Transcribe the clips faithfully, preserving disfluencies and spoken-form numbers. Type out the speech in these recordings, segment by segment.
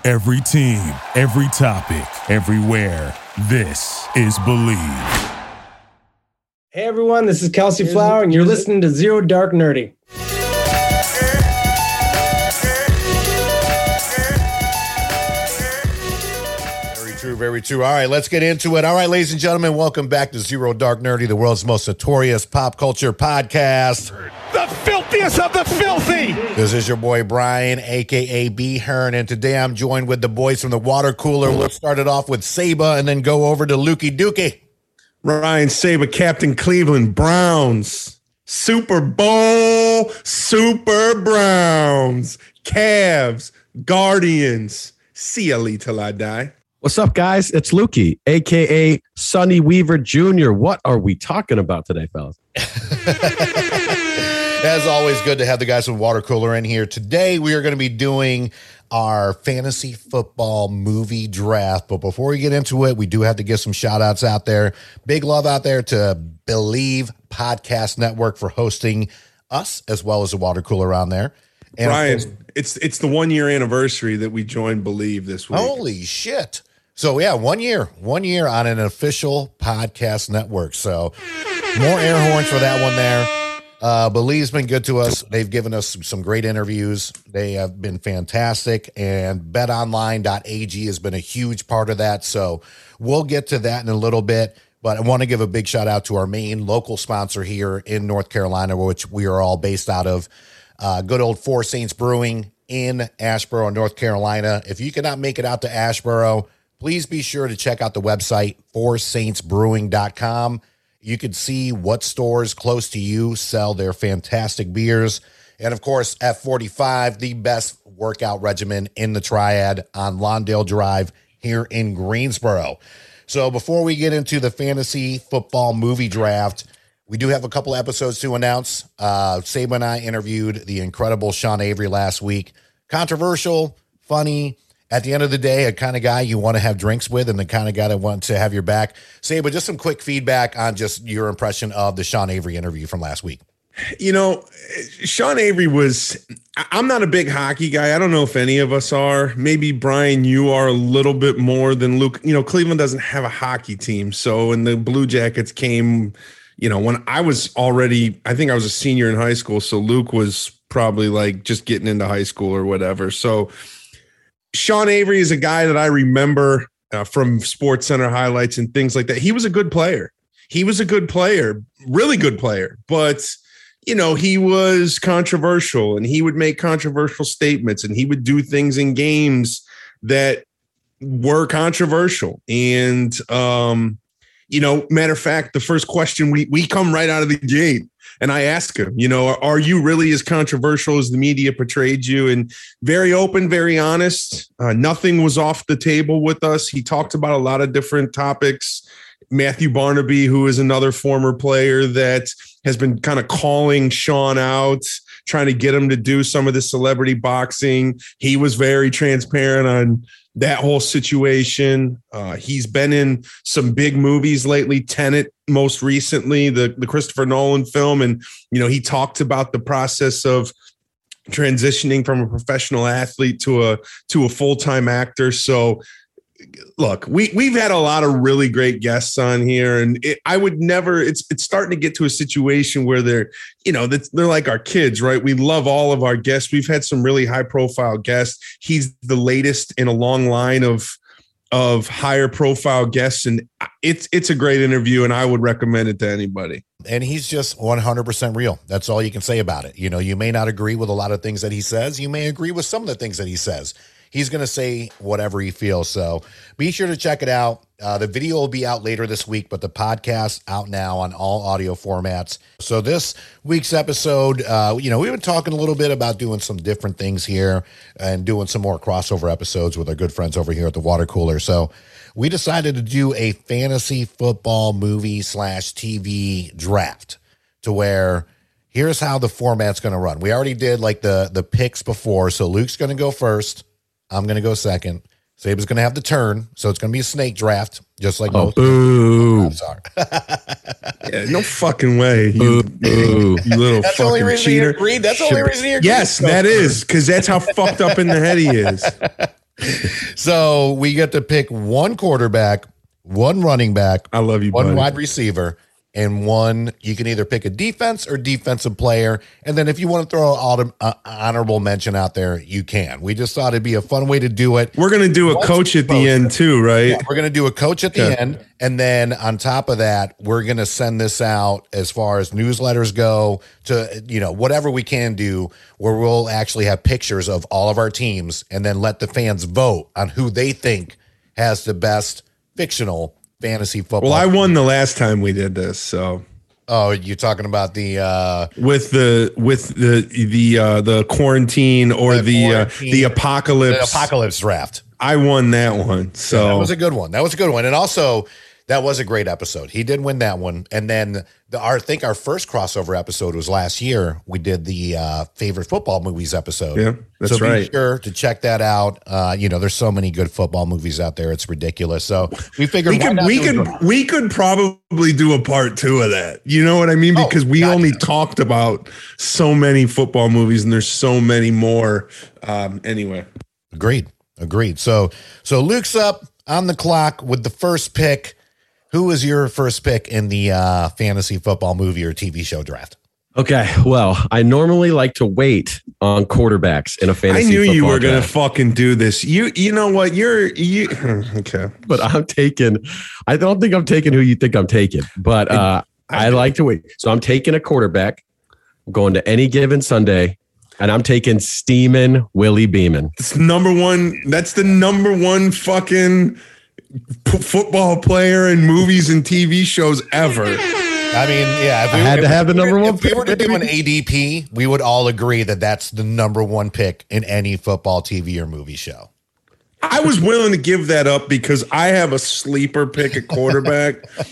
Every team, every topic, everywhere. This is Believe. Hey everyone, this is Kelsey Flower, and you're listening to Zero Dark Nerdy. Very true, very true. All right, let's get into it. All right, ladies and gentlemen, welcome back to Zero Dark Nerdy, the world's most notorious pop culture podcast. The filthiest of the filthy. This is your boy Brian, a k a. B. Hearn, and today I'm joined with the boys from the water cooler. Let's start it off with Saba and then go over to Lukey Dookie. Ryan Saba, Captain Cleveland Browns, Super Bowl, Super Browns, Cavs, Guardians. See ya, Lee, till I die. What's up, guys? It's Lukey, a k a. Sonny Weaver Junior What are we talking about today, fellas? As always, good to have the guys from Water Cooler in here. Today, we are going to be doing our fantasy football movie draft. But before we get into it, we do have to give some shout outs out there. Big love out there to Believe Podcast Network for hosting us as well as the Water Cooler around there. And Brian, it's it's the one year anniversary that we joined Believe this week. Holy shit. So yeah, one year, one year on an official podcast network. So more air horns for that one there. Uh, Believe's been good to us. They've given us some, some great interviews. They have been fantastic, and bet online dot a g has been a huge part of that. So we'll get to that in a little bit, but I want to give a big shout out to our main local sponsor here in North Carolina, which we are all based out of. Uh, good old Four Saints Brewing in Asheboro, North Carolina. If you cannot make it out to Asheboro, please be sure to check out the website, four saints brewing dot com. You can see what stores close to you sell their fantastic beers. And, of course, F forty-five, the best workout regimen in the Triad on Lawndale Drive here in Greensboro. So before we get into the fantasy football movie draft, we do have a couple episodes to announce. Uh, Saba and I interviewed the incredible Sean Avery last week. Controversial, funny. At the end of the day, a kind of guy you want to have drinks with and the kind of guy that wants to have your back. Saba, just some quick feedback on just your impression of the Sean Avery interview from last week. You know, Sean Avery was, I'm not a big hockey guy. I don't know if any of us are. Maybe, Brian, you are a little bit more than Luke. You know, Cleveland doesn't have a hockey team. So when the Blue Jackets came, you know, when I was already, I think I was a senior in high school. So Luke was probably like just getting into high school or whatever. So Sean Avery is a guy that I remember uh, from Sports Center highlights and things like that. He was a good player. He was a good player, really good player. But, you know, he was controversial and he would make controversial statements and he would do things in games that were controversial. And, um, you know, matter of fact, the first question we we come right out of the gate. And I ask him, you know, are you really as controversial as the media portrayed you? And very open, very honest. Uh, nothing was off the table with us. He talked about a lot of different topics. Matthew Barnaby, who is another former player that has been kind of calling Sean out, trying to get him to do some of the celebrity boxing. He was very transparent on that whole situation. Uh, he's been in some big movies lately, Tenet most recently, the, the Christopher Nolan film. And, you know, he talked about the process of transitioning from a professional athlete to a to a full-time actor. So, look, we, we've had a lot of really great guests on here, and it, I would never, it's it's starting to get to a situation where they're, you know, they're like our kids, right? We love all of our guests. We've had some really high profile guests. He's the latest in a long line of, of higher profile guests. And it's, it's a great interview and I would recommend it to anybody. And he's just one hundred percent real. That's all you can say about it. You know, you may not agree with a lot of things that he says. You may agree with some of the things that he says. He's going to say whatever he feels. So be sure to check it out. Uh, the video will be out later this week, but the podcast out now on all audio formats. So this week's episode, uh, you know, we've been talking a little bit about doing some different things here and doing some more crossover episodes with our good friends over here at the Water Cooler. So we decided to do a fantasy football movie slash T V draft to where here's how the format's going to run. We already did like the, the picks before. So Luke's going to go first. I'm going to go second. Saba's going to have the turn, so it's going to be a snake draft, just like oh, most boo. drafts are. Yeah, no fucking way, you, you little that's the only reason cheater. He agreed. That's the only reason he agreed. Yes, that is, because that's how fucked up in the head he is. So we get to pick one quarterback, one running back. I love you, one buddy. wide receiver, and one. You can either pick a defense or defensive player, and then if you want to throw an uh, honorable mention out there, you can. We just thought it'd be a fun way to do it. We're gonna do a Once coach at the end too, right? Yeah, we're gonna do a coach at the Okay. end, and then on top of that, we're gonna send this out as far as newsletters go to you know whatever we can do, where we'll actually have pictures of all of our teams, and then let the fans vote on who they think has the best fictional fantasy football. Well, I won the last time we did this, so Oh, you're talking about the uh, with the with the the uh, the quarantine or The the quarantine. uh, the apocalypse. the apocalypse draft. I won that one, so That was a good one. That was a good one, and also that was a great episode. He did win that one, and then the our I think our first crossover episode was last year. We did the uh, favorite football movies episode. Yeah, that's so be right. sure to check that out. Uh, you know, there's so many good football movies out there; it's ridiculous. So we figured we why could not we do could it? we could probably do a part two of that. You know what I mean? Oh, Because we gotcha. only talked about so many football movies, and there's so many more. Um, anyway, Agreed. Agreed. So so Luke's up on the clock with the first pick. Who was your first pick in the uh, fantasy football movie or T V show draft? Okay, well, I normally like to wait on quarterbacks in a I fantasy knew you football were gonna draft, fucking do this. You you know what? You're you okay. but I'm taking. I don't think I'm taking who you think I'm taking, but uh, I, like to wait. So I'm taking a quarterback. I'm going to Any Given Sunday, and I'm taking Steeman Willie Beeman. It's number one. That's the number one fucking p- football player in movies and T V shows ever. I mean, yeah, if I had to if have the we were- number one If we were to pick, do an A D P, we would all agree that that's the number one pick in any football T V or movie show. I was willing to give that up because I have a sleeper pick at quarterback.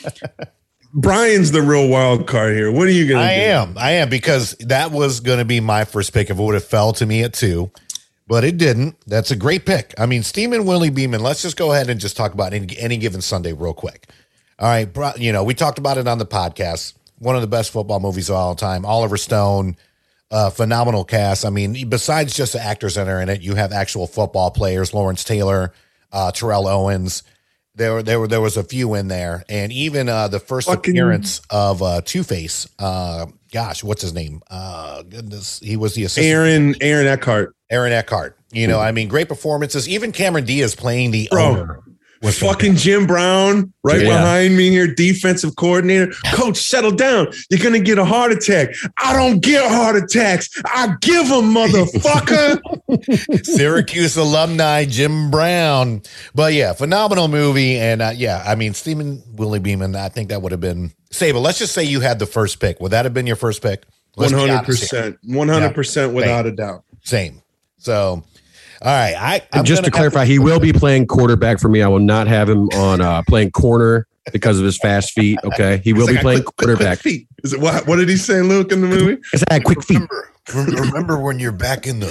Brian's the real wild card here. What are you going to do? I am. I am because that was going to be my first pick if it would have fell to me at two, but it didn't. That's a great pick. I mean, Steeman Willie Beeman. Let's just go ahead and just talk about any, any given Sunday real quick. All right. bro- You know, we talked about it on the podcast. One of the best football movies of all time. Oliver Stone, uh, phenomenal cast. I mean, besides just the actors that are in it, you have actual football players, Lawrence Taylor, uh, Terrell Owens. There were there were there was a few in there, and even uh, the first Fucking- appearance of uh, Two-Face. Uh, gosh, what's his name? Uh, goodness, he was the assistant. Aaron Aaron Eckhart. Aaron Eckhart. You know, I mean, great performances. Even Cameron Diaz playing the Bro, owner. was fucking Jim Brown right Yeah. behind me here, defensive coordinator. Coach, settle down. You're going to get a heart attack. I don't get heart attacks. I give them, motherfucker. Syracuse alumni Jim Brown. But yeah, phenomenal movie. And uh, yeah, I mean, Steeman Willie Beeman, I think that would have been Sable. Let's just say you had the first pick. Would that have been your first pick? Let's be honest here. one hundred percent. one hundred percent Yeah. without a doubt. Same. So, all right. I I'm And just to gonna have clarify, he will be playing quarterback for me. I will not have him on uh, playing corner because of his fast feet. Okay, he will It's be like, playing quick, quick, quick quarterback. feet. Is it what? What did he say, Luke, in the movie? Because I had quick feet. Remember, remember when you're back in the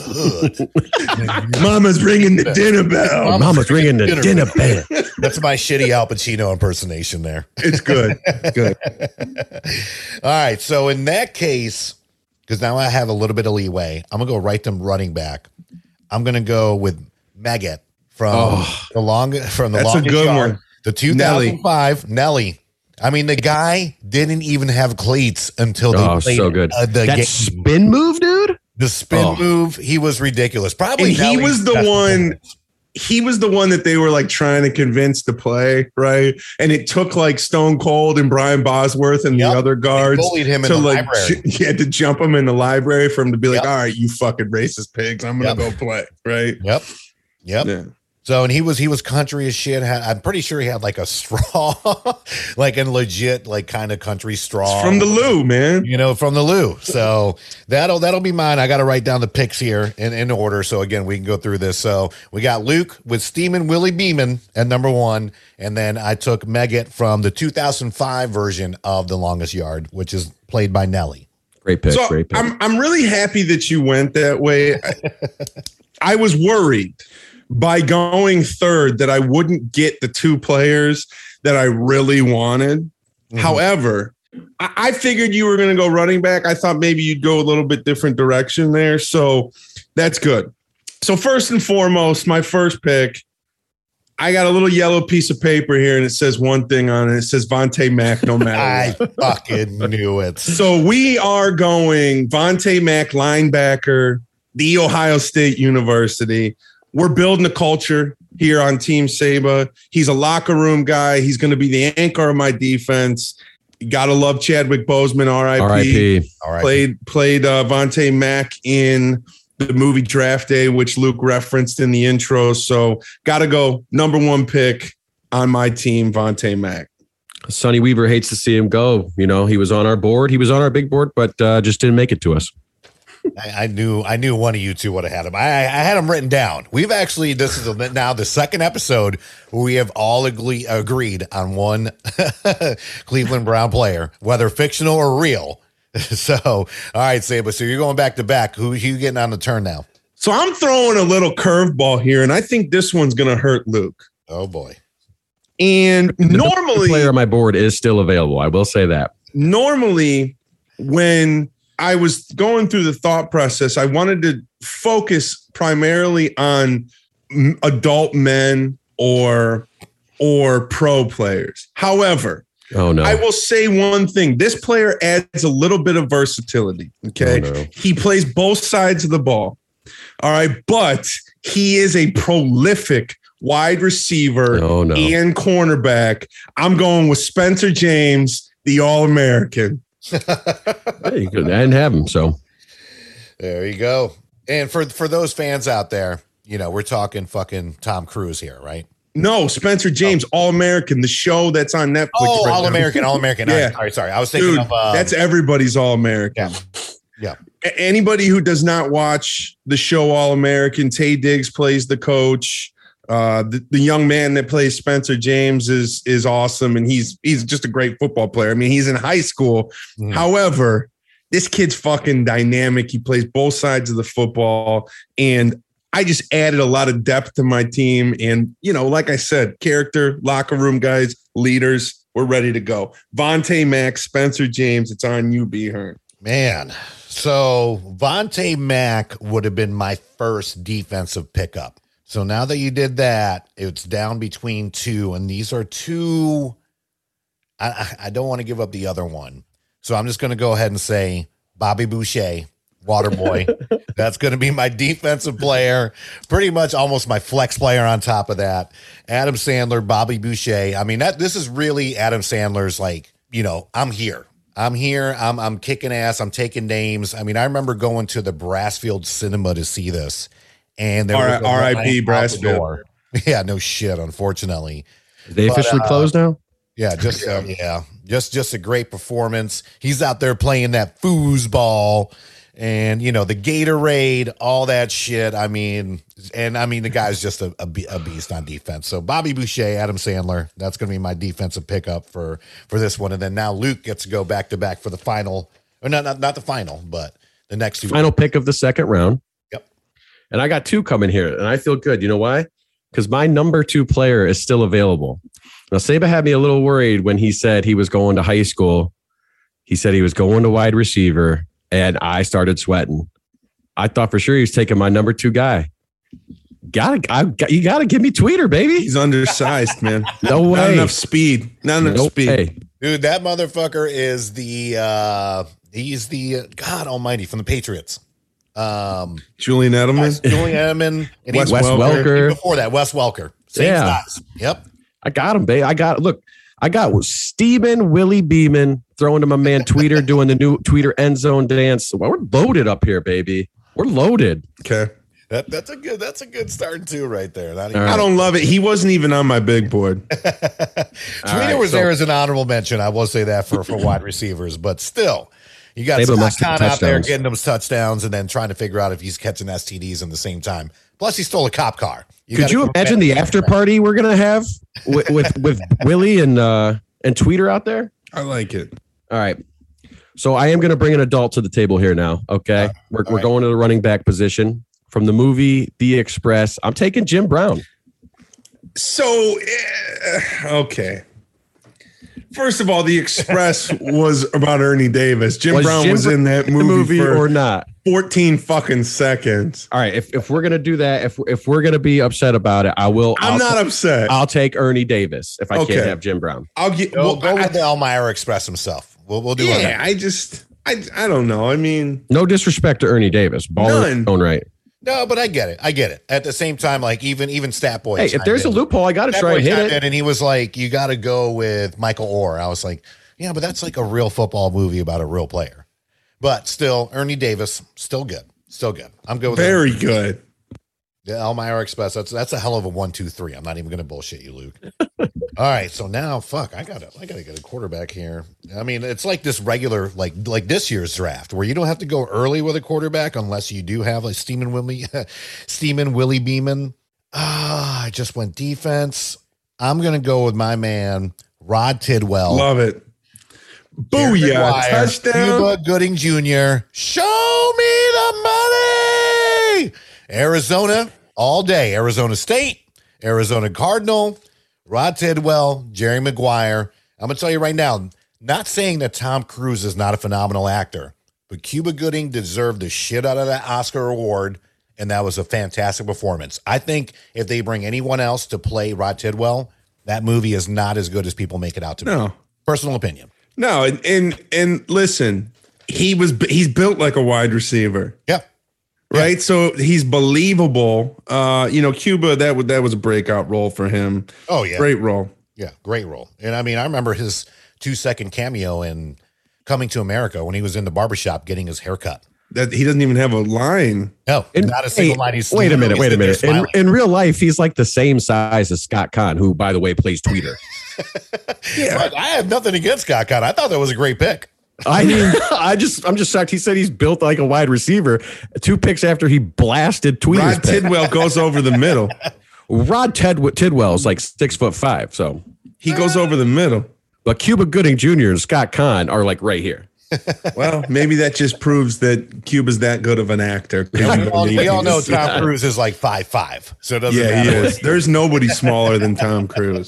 hood. Mama's ringing the dinner bell. Mama- Mama's ringing the Dinner dinner bell. That's my shitty Al Pacino impersonation there. It's good. Good. All right. So in that case, because now I have a little bit of leeway, I'm gonna go right to running back. I'm gonna go with Maggot from Oh. the long from the That's a longest good yard, one. the two thousand five Nelly. I mean, the guy didn't even have cleats until they Oh, played so good. uh, the That game. spin move, dude. The spin Oh. move. He was ridiculous. Probably And he Nelly's was the best one- performance. He was the one that they were like trying to convince to play, right? And it took like Stone Cold and Brian Bosworth and Yep. the other guards bullied him in to the like library. ju- yeah, to jump him in the library for him to be like, Yep. all right, you fucking racist pigs, I'm gonna Yep. go play, right? Yep. Yep. Yeah. So, and he was, he was country as shit. Had, I'm pretty sure he had like a straw, like a legit, like kind of country straw It's from the Lou, man. you know, from the Lou. So that'll, that'll be mine. I got to write down the picks here in, in order. So again, we can go through this. So we got Luke with Steeman Willie Beeman at number one. And then I took Megget from the two thousand five version of The Longest Yard, which is played by Nelly. Great pick. So great pick. I'm I'm really happy that you went that way. I, I was worried by going third that I wouldn't get the two players that I really wanted. Mm-hmm. However, I, I figured you were going to go running back. I thought maybe you'd go a little bit different direction there. So that's good. So first and foremost, my first pick, I got a little yellow piece of paper here, and it says one thing on it. It says Vontae Mack, no matter I fucking knew it. So we are going Vontae Mack, linebacker, The Ohio State University. We're building a culture here on Team Saba. He's a locker room guy. He's going to be the anchor of my defense. You got to love Chadwick Boseman, R I P. R I P. All right. Played, played uh, Vontae Mack in the movie Draft Day, which Luke referenced in the intro. So got to go number one pick on my team, Vontae Mack. Sonny Weaver hates to see him go. You know, he was on our board. He was on our big board, but uh, just didn't make it to us. I, I knew I knew one of you two would have had him. I, I had him written down. We've actually, this is a, now the second episode where we have all agree, agreed on one Cleveland Brown player, whether fictional or real. So, all right, Saba. So you're going back to back. Who, who you getting on the turn now? So I'm throwing a little curveball here, and I think this one's going to hurt Luke. Oh, boy. And The normally, player on my board is still available. I will say that. normally when I was going through the thought process, I wanted to focus primarily on m- adult men or or pro players. However, Oh, no. I will say one thing. This player adds a little bit of versatility. Okay. Oh, no. He plays both sides of the ball. All right. But he is a prolific wide receiver Oh, no. and cornerback. I'm going with Spencer James, the All-American. Hey, you could- I didn't have him, so. There you go. And for for those fans out there, you know, we're talking fucking Tom Cruise here, right? No, Spencer James, All-American, the show that's on Netflix. Oh, right now. All American, All American. Yeah. Sorry, sorry. I was thinking Dude, of um, that's everybody's All-American. yeah, yeah. A- Anybody who does not watch the show All-American, Taye Diggs plays the coach. Uh, the, the young man that plays Spencer James is is awesome, and he's he's just a great football player. I mean, he's in high school. Mhm. However, this kid's fucking dynamic. He plays both sides of the football, and I just added a lot of depth to my team. And, you know, like I said, character, locker room guys, leaders, we're ready to go. Vontae Mack, Spencer James, it's on you, B. Hearn. Man. So Vontae Mack would have been my first defensive pickup. So now that you did that, it's down between two, and these are two. I, I- I don't want to give up the other one. So I'm just going to go ahead and say Bobby Boucher, Waterboy. That's going to be my defensive player, pretty much almost my flex player on top of that. Adam Sandler, Bobby Boucher. I mean, that this is really Adam Sandler's like, you know, I'm here. I'm here. I'm I'm kicking ass. I'm taking names. I mean, I remember going to the Brassfield Cinema to see this. And there was a R I P line out the Brassfield. door. Yeah, no shit, unfortunately. They But, officially uh, closed now? Yeah, just uh, yeah, just just a great performance. He's out there playing that foosball, and you know the Gatorade, all that shit. I mean, and I mean the guy's just a, a, be- a beast on defense. So Bobby Boucher, Adam Sandler, that's going to be my defensive pickup for for this one. And then now Luke gets to go back to back for the final, or not not not the final, but the next two. Final pick of the second round. Yep. And I got two coming here, and I feel good. You know why? Because my number two player is still available. Now, Saba had me a little worried when he said he was going to high school. He said he was going to wide receiver, and I started sweating. I thought for sure he was taking my number two guy. Gotta, I, got, you got to give me Tweeter, baby. He's undersized, man. No Not way. enough speed. Not enough No speed. way. Dude, that motherfucker is the uh he's the uh, God Almighty from the Patriots. Um, Julian Edelman. Julian Edelman and Wes he- Wes Welker. Welker. Before that, Wes Welker. Same Yeah. size. Yep. I got him, babe. I got look. I got Stephen Willie Beeman throwing to my man Tweeter doing the new Tweeter end zone dance. Well, we're loaded up here, baby. We're loaded. Okay. That that's a good that's a good start too right there. Not even, All I don't love it. He wasn't even on my big board. Tweeter right, was so- there as an honorable mention. I will say that for, for wide receivers, but still, you got Saba Scott must have Conn out there touchdowns. getting those touchdowns and then trying to figure out if he's catching S T Ds in the same time. Plus, he stole a cop car. Could gotta you go imagine back- the after party we're gonna have with with, with Willie and uh, and Tweeter out there? I like it. All right. So I am going to bring an adult to the table here now. Okay, we're we're right. going to the running back position from the movie The Express. I'm taking Jim Brown. So, eh, okay. First of all, The Express was about Ernie Davis. Jim Was Brown Jim was Brown in that in the movie, movie for or not? fourteen fucking seconds. All right, if, if we're gonna do that, if if we're gonna be upset about it, I will. I'm I'll not ta- upset. I'll take Ernie Davis if I Okay. can't have Jim Brown. I'll get. Go, Well, go I, with the Elmira Express himself. We'll we'll do yeah, it. I just, I, I don't know. I mean, No disrespect to Ernie Davis, baller None. in his own right. No, but I get it. I get it. At the same time, like even even Stat Boy. Hey, if chimed there's a in. loophole, I got to Stat try Boy and hit chimed it. in, and he was like, "You got to go with Michael Orr." I was like, "Yeah, but that's like a real football movie about a real player." But still, Ernie Davis, still good, still good. I'm good with very Ernie. good. The Elmira Express. That's that's a hell of a one, two, three. I'm not even going to bullshit you, Luke. All right, so now, fuck, I gotta, I gotta get a quarterback here. I mean, it's like this regular, like like this year's draft, where you don't have to go early with a quarterback unless you do have like Steeman Willie, Steeman Willie Beeman. Ah, I just went defense. I'm gonna go with my man Rod Tidwell. Love it. Jared Booyah! McGuire, Touchdown. Cuba Gooding Junior Show me the money. Arizona all day. Arizona State, Arizona Cardinal, Rod Tidwell, Jerry Maguire. I'm going to tell you right now, not saying that Tom Cruise is not a phenomenal actor, but Cuba Gooding deserved the shit out of that Oscar award, and that was a fantastic performance. I think if they bring anyone else to play Rod Tidwell, that movie is not as good as people make it out to be. No. Personal opinion. No, and, and and listen, he was he's built like a wide receiver. Yeah. Right. So he's believable. Uh, you know, Cuba, that would that was a breakout role for him. Oh, yeah. Great role. Yeah, great role. And I mean, I remember his two second cameo in Coming to America when he was in the barbershop getting his haircut. That he doesn't even have a line. No, In- not a single hey, line. He's wait a minute, wait a literally minute. sitting there In, smiling. in real life, he's like the same size as Scott Conn, who, by the way, plays Tweeter. But I have nothing against Scott Conn. I thought that was a great pick. I mean, I just, I'm just shocked. He said he's built like a wide receiver. Two picks after he blasted Tweeter's Rod pick. Tidwell goes over the middle. Rod Ted Tidwell is like six foot five. So, He goes over the middle. but Cuba Gooding Junior and Scott Conn are like right here. Well, maybe that just proves that Cuba's that good of an actor. We all, we all know Tom Cruise is like five five, so it doesn't Yeah, he matter. is. There's nobody smaller than Tom Cruise.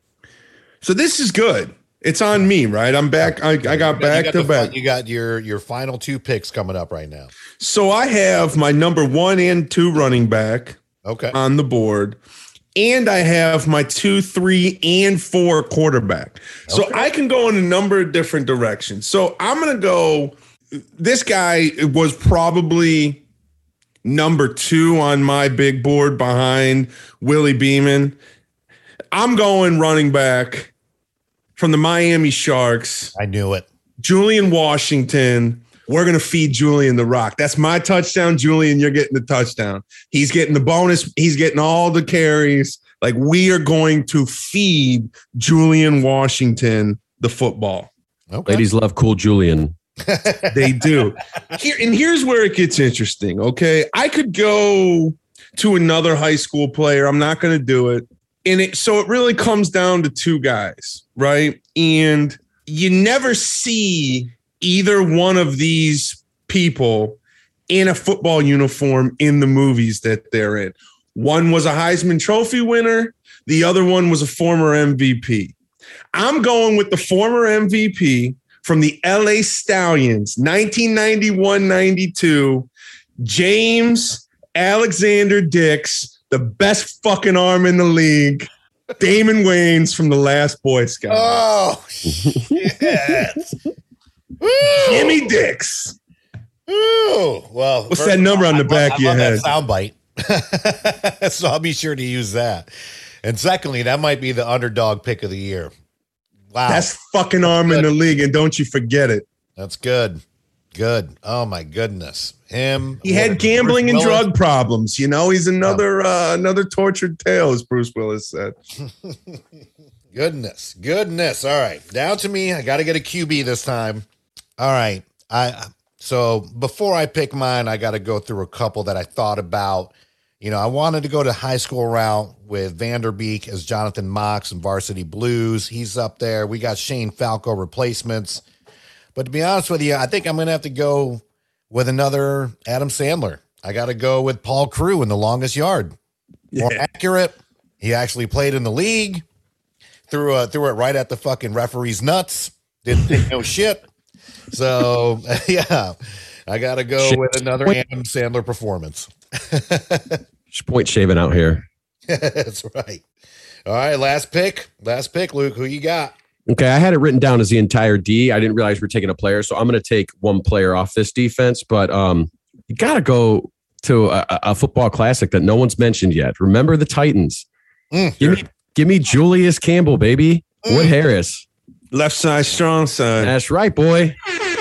So this is good. It's on me, right? I'm back. I, I got back you got to the back. fi- You got your your final two picks coming up right now. So I have my number one and two running back Okay. on the board, and I have my two, three, and four quarterback. So Okay. I can go in a number of different directions. So I'm going to go. This guy was probably number two on my big board behind Willie Beeman. I'm going running back from the Miami Sharks, I knew it. Julian Washington. We're going to feed Julian the rock. That's my touchdown. Julian, you're getting the touchdown. He's getting the bonus. He's getting all the carries. Like, we are going to feed Julian Washington the football. Okay. Ladies love cool Julian. They do. Here and here's where it gets interesting. Okay. I could go to another high school player. I'm not going to do it. And it so it really comes down to two guys, right? And you never see either one of these people in a football uniform in the movies that they're in. One was a Heisman Trophy winner. The other one was a former M V P. I'm going with the former M V P from the L A Stallions, nineteen ninety-one ninety-two, James Alexander Dix, the best fucking arm in the league, Damon Wayans from The Last Boy Scout. Oh, shit. Woo! Jimmy Dix. Ooh, well, What's first that of number all, on the I back love, of your I love head? that sound bite. So I'll be sure to use that. And secondly, that might be the underdog pick of the year. Wow. Best fucking arm in the league, and don't you forget it. That's good. Good. Oh my goodness. Him. He had what- gambling and Bruce Willis. drug problems. You know, he's another uh, another tortured tale, as Bruce Willis said. Goodness. Goodness. All right. Down to me. I got to get a Q B this time. All right. I so before I pick mine, I got to go through a couple that I thought about. You know, I wanted to go to high school route with Vanderbeek as Jonathan Mox and Varsity Blues. He's up there. We got Shane Falco replacements. But to be honest with you, I think I'm going to have to go with another Adam Sandler. I got to go with Paul Crewe in The Longest Yard. More Yeah. accurate. He actually played in the league. threw uh, threw it right at the fucking referee's nuts. Didn't think no shit. So yeah, I gotta go Shit. with another Adam Sandler performance. Point shaving out here. That's right. All right, last pick. Last pick, Luke. Who you got? Okay, I had it written down as the entire D. I didn't realize we're taking a player, so I'm going to take one player off this defense. But um, you got to go to a, a football classic that no one's mentioned yet. Remember the Titans. Mm, give me, give me Julius Campbell, baby. Mm. Wood Harris. Left side, strong side. That's right, boy.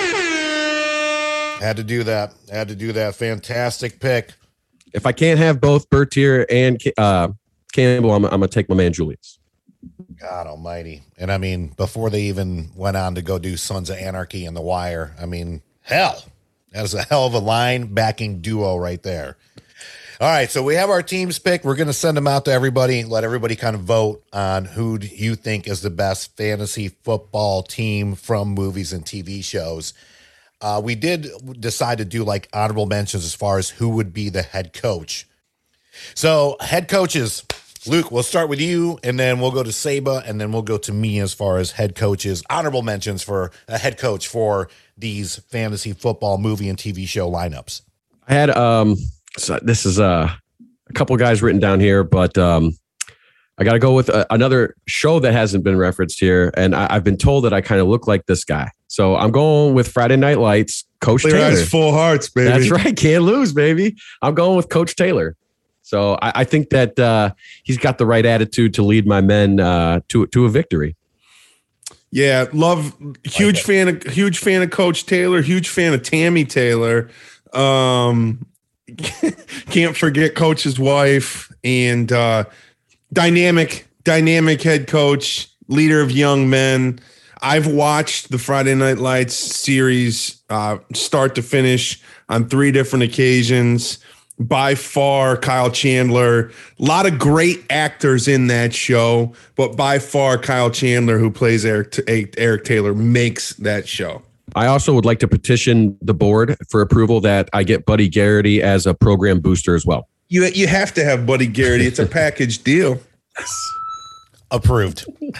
Had to do that. Had to do that. Fantastic pick. If I can't have both Bertier and uh, Campbell, I'm, I'm going to take my man Julius. God almighty. And I mean, before they even went on to go do Sons of Anarchy and The Wire, I mean, hell, that is a hell of a line backing duo right there. All right, so we have our teams picked. We're going to send them out to everybody, let everybody kind of vote on who you think is the best fantasy football team from movies and T V shows. Uh, we did decide to do like honorable mentions as far as who would be the head coach. So head coaches, Luke, we'll start with you, and then we'll go to Saba, and then we'll go to me as far as head coaches, honorable mentions for a head coach for these fantasy football movie and T V show lineups. I had um, so this is uh, a couple guys written down here, but um, I got to go with a, another show that hasn't been referenced here, and I, I've been told that I kind of look like this guy. So I'm going with Friday Night Lights, Coach Clear Taylor. eyes, full hearts, baby. That's right. Can't lose, baby. I'm going with Coach Taylor. So I, I think that uh, he's got the right attitude to lead my men uh, to to a victory. Yeah, love. Huge like fan of huge fan of Coach Taylor. Huge fan of Tammy Taylor. Um, can't forget Coach's wife and uh, dynamic dynamic head coach, leader of young men. I've watched the Friday Night Lights series uh, start to finish on three different occasions. By far, Kyle Chandler. A lot of great actors in that show, but by far, Kyle Chandler, who plays Eric Eric Taylor, makes that show. I also would like to petition the board for approval that I get Buddy Garrity as a program booster as well. You you have to have Buddy Garrity. It's a package deal. Approved.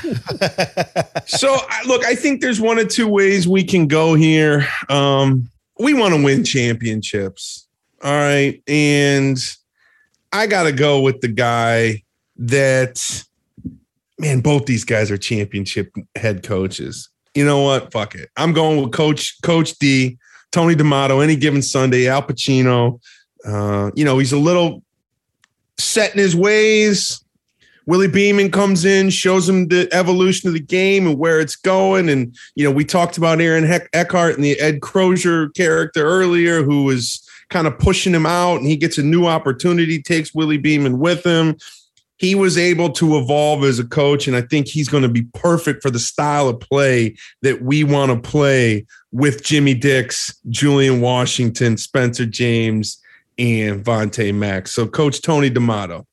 So, look, I think there's one or two ways we can go here. Um, we want to win championships. All right. And I got to go with the guy that, man, both these guys are championship head coaches. You know what? Fuck it. I'm going with Coach Coach D, Tony D'Amato, Any Given Sunday, Al Pacino. Uh, you know, he's a little set in his ways. Willie Beeman comes in, shows him the evolution of the game and where it's going. And, you know, we talked about Aaron Heck- Eckhart and the Ed Crozier character earlier, who was kind of pushing him out, and he gets a new opportunity, takes Willie Beeman with him. He was able to evolve as a coach, and I think he's going to be perfect for the style of play that we want to play with Jimmy Dix, Julian Washington, Spencer James, and Vontae Mack. So Coach Tony D'Amato.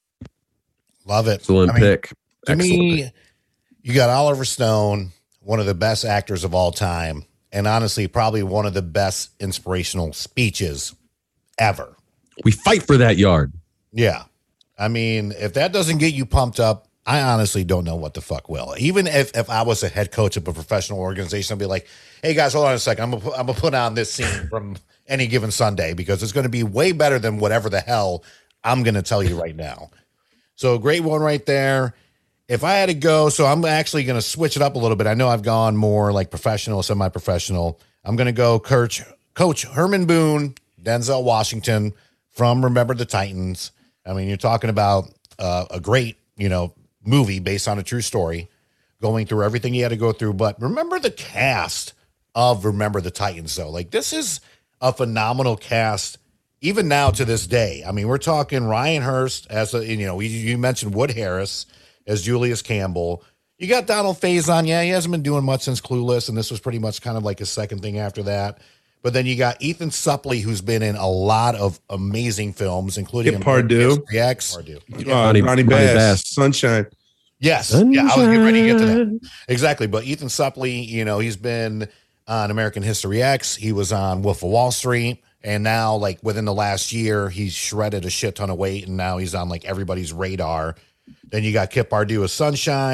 Love it. Excellent I mean, pick. To Excellent me, pick. you got Oliver Stone, one of the best actors of all time, and honestly, probably one of the best inspirational speeches ever. We fight for that yard. Yeah. I mean, if that doesn't get you pumped up, I honestly don't know what the fuck will. Even if, if I was a head coach of a professional organization, I'd be like, hey, guys, hold on a second. I'm going I'm to put on this scene from Any Given Sunday because it's going to be way better than whatever the hell I'm going to tell you right now. So great one right there. If I had to go, so I'm actually going to switch it up a little bit. I know I've gone more like professional, semi-professional. I'm going to go Coach, Coach Herman Boone, Denzel Washington from Remember the Titans. I mean, you're talking about uh, a great, you know, movie based on a true story, going through everything he had to go through. But remember the cast of Remember the Titans, though. Like, this is a phenomenal cast, even now to this day. I mean, we're talking Ryan Hurst as a, you know, you, you mentioned Wood Harris as Julius Campbell. You got Donald Faison. Yeah, he hasn't been doing much since Clueless, and this was pretty much kind of like his second thing after that. But then you got Ethan Suplee, who's been in a lot of amazing films, including Kip Pardue, X. Pardue. Uh, Ronnie, Ronnie Bass, Bass, Sunshine. Yes, Sunshine. Yeah, I was getting ready to get to that. Exactly, but Ethan Suplee, you know, he's been on American History X. He was on Wolf of Wall Street, and now, like within the last year, he's shredded a shit ton of weight, and now he's on like everybody's radar. Then you got Kip Pardue as Sunshine.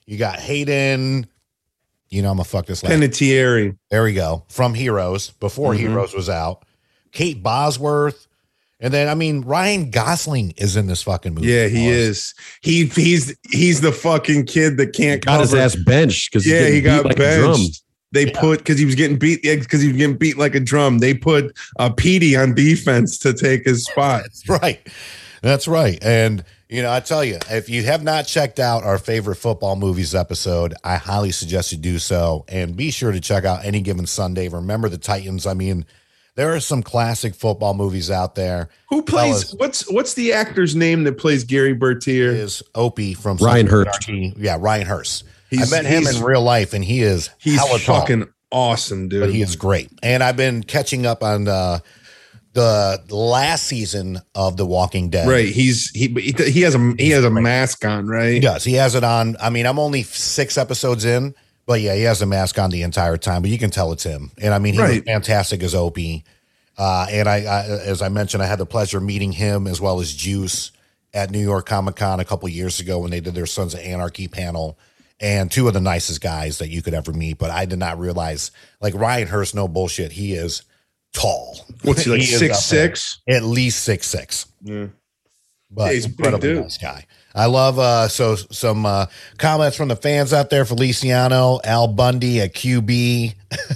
You got Hayden. You know I'm gonna fuck this. Last Panettiere. There we go. From Heroes, before Mm-hmm. Heroes was out. Kate Bosworth, and then I mean Ryan Gosling is in this fucking movie. Yeah, he is. He he's he's the fucking kid that can't Got his cover. ass benched because Yeah, he got like a drum. benched. They Yeah. put because he was getting beat because he was getting beat like a drum. They put uh, Petey on defense to take his spot. That's right. That's right. And you know, I tell you, if you have not checked out our favorite football movies episode, I highly suggest you do so. And be sure to check out Any Given Sunday. Remember the Titans. I mean, there are some classic football movies out there. Who plays? Fellas. What's what's the actor's name that plays Gary Bertier? Is Opie from Ryan Sons of Hurst. Anarchy. Yeah, Ryan Hurst. He's- I met him he's- in real life, and he is He's hella tall, fucking awesome, dude. but he is great. And I've been catching up on uh, the last season of The Walking Dead. right. He's he he he has a he has a mask on, right? He does. He has it on. I mean, I'm only six episodes in, but yeah, he has a mask on the entire time. But you can tell it's him. And I mean, he was Right. fantastic as Opie. Uh, and I, I, as I mentioned, I had the pleasure of meeting him as well as Juice at New York Comic Con a couple years ago when they did their Sons of Anarchy panel. And two of the nicest guys that you could ever meet. But I did not realize, like Ryan Hurst, no bullshit. He is tall. What's he like is six up there. six? At least six six. Yeah. But Yeah, he's a big incredibly dude. nice guy. I love uh so some uh comments from the fans out there. Feliciano, Al Bundy at Q B.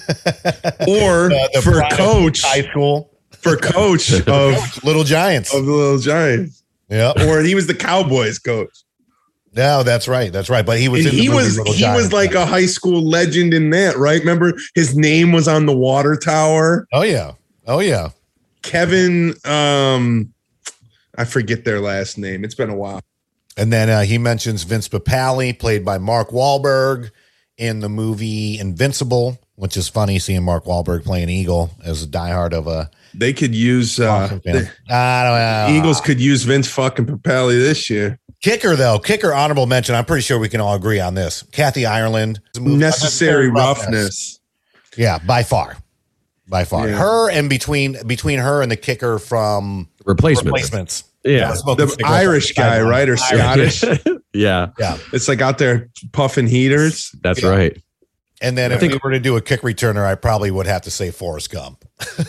Or Uh, the for pride of coach high school. for coach of Little Giants. of the Little Giants, Yeah. or he was the Cowboys coach. No, that's right. That's right. But he was And in the he movie was Little he Giants. was like a high school legend in that, right? Remember his name was on the water tower. Oh yeah. Oh yeah. Kevin, um, I forget their last name. It's been a while. And then uh, he mentions Vince Papale, played by Mark Wahlberg in the movie Invincible, which is funny seeing Mark Wahlberg playing Eagle as a diehard of a They could use uh, Boston fan. the I don't know. Eagles could use Vince fucking Papale this year. Kicker, though, kicker honorable mention. I'm pretty sure we can all agree on this. Kathy Ireland. Necessary roughness. Yeah, by far. By far. Yeah. Her and between between her and the kicker from Replacement. Replacements. Yeah. Smoking The cigarettes Irish on the guy, sideline. right? Or Scottish? Yeah, Yeah. It's like out there puffing heaters. that's Yeah. right. And then I if think- we were to do a kick returner, I probably would have to say Forrest Gump.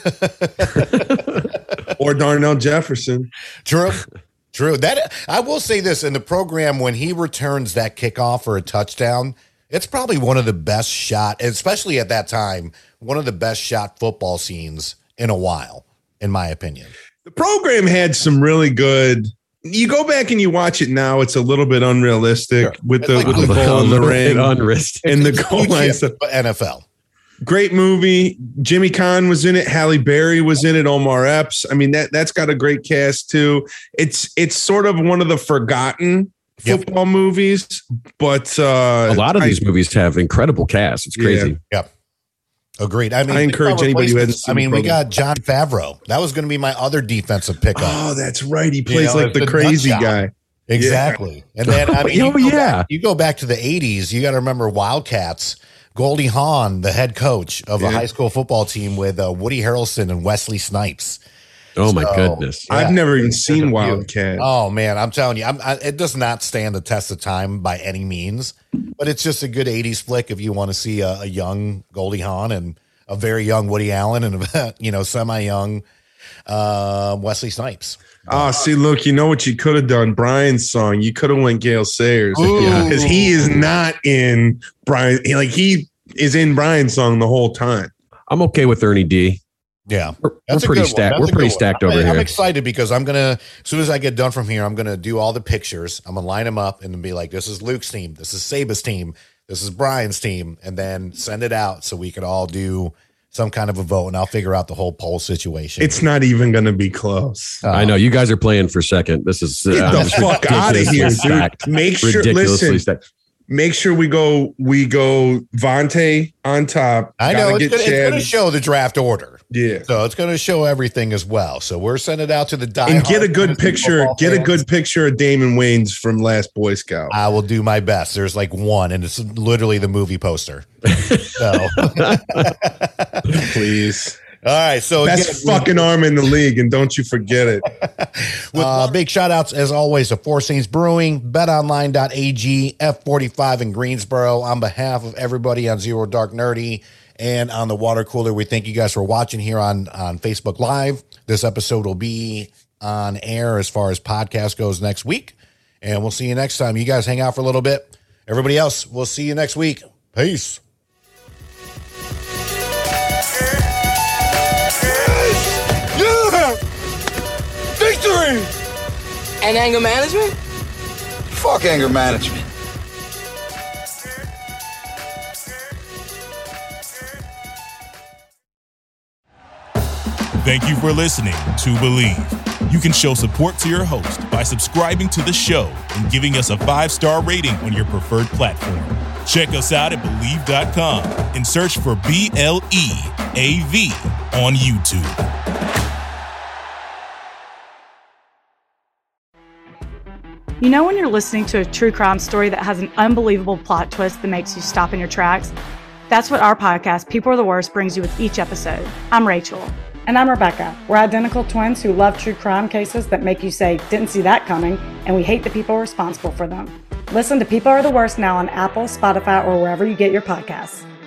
Or Darnell Jefferson. True. True. That I will say this in the program when he returns that kickoff for a touchdown, it's probably one of the best shot, especially at that time, one of the best shot football scenes in a while, in my opinion. The program had some really good. You go back and you watch it now, it's a little bit unrealistic Sure. with It's the like with the goal in the ring Unrisked. and the It's goal blue line chip stuff. N F L. Great movie. Jimmy Kahn was in it. Halle Berry was in it. Omar Epps. I mean, that that's got a great cast too. It's it's sort of one of the forgotten Yep. football movies, but uh, A lot of I- these movies have incredible casts. It's crazy. Yep. Agreed. I mean, I encourage think about anybody who hasn't replacements. seen I mean, the we program. got John Favreau. That was going to be my other defensive pickup. Oh, that's right. He plays know, like it's the the crazy nut job. guy. Exactly. And then I mean, Oh, you, go yeah. back, you go back to the eighties, you got to remember Wildcats, Goldie Hawn, the head coach of a Yeah. high school football team with uh, Woody Harrelson and Wesley Snipes. Oh my So, goodness. Yeah. I've never even There's a seen few. Wildcat. Oh man, I'm telling you, I'm, I, it does not stand the test of time by any means, but it's just a good eighties flick if you want to see a, a young Goldie Hawn and a very young Woody Allen and a you know semi-young uh, Wesley Snipes. Oh, see, look, you know what you could have done? Brian's song. You could have went Gale Sayers Ooh. because he is not in Brian. he- Like he is in Brian's song the whole time. I'm okay with Ernie D. Yeah, We're, we're That's a pretty good one. stacked. That's We're a good pretty one. stacked I'm, over I'm here. excited because I'm gonna, as soon as I get done from here, I'm gonna do all the pictures. I'm gonna line them up and be like, "This is Luke's team. This is Saba's team. This is Brian's team," and then send it out so we could all do some kind of a vote, and I'll figure out the whole poll situation. It's not even going to be close. I know you guys are playing for second. This is Get uh, the it's fuck out of ridiculously here, stacked. dude. Make sure, Ridiculously listen, stacked. make sure we go, we go Vontae on top. I know Gotta it's gonna, it's Chad- gonna show the draft order, Yeah. so it's gonna show everything as well. So we're sending it out to the die And get a good picture, get a good picture of Damon Wayans from Last Boy Scout. I will do my best. There's like one, and it's literally the movie poster. So. Please. All right, so best again, fucking arm in the league, and don't you forget it. uh, big shout outs as always to Four Saints Brewing, bet online dot a g, F forty-five in Greensboro. On behalf of everybody on Zero Dark Nerdy and on the water cooler, we thank you guys for watching here on, on Facebook Live. This episode will be on air as far as podcast goes next week, and we'll see you next time. You guys hang out for a little bit. Everybody else, we'll see you next week. Peace. Yeah! Victory! And anger management? Fuck anger management. Thank you for listening to Believe. You can show support to your host by subscribing to the show and giving us a five-star rating on your preferred platform. Check us out at Believe dot com and search for B L E A V on YouTube. You know when you're listening to a true crime story that has an unbelievable plot twist that makes you stop in your tracks? That's what our podcast, People Are the Worst, brings you with each episode. I'm Rachel. And I'm Rebecca. We're identical twins who love true crime cases that make you say, didn't see that coming, and we hate the people responsible for them. Listen to People Are the Worst now on Apple, Spotify, or wherever you get your podcasts.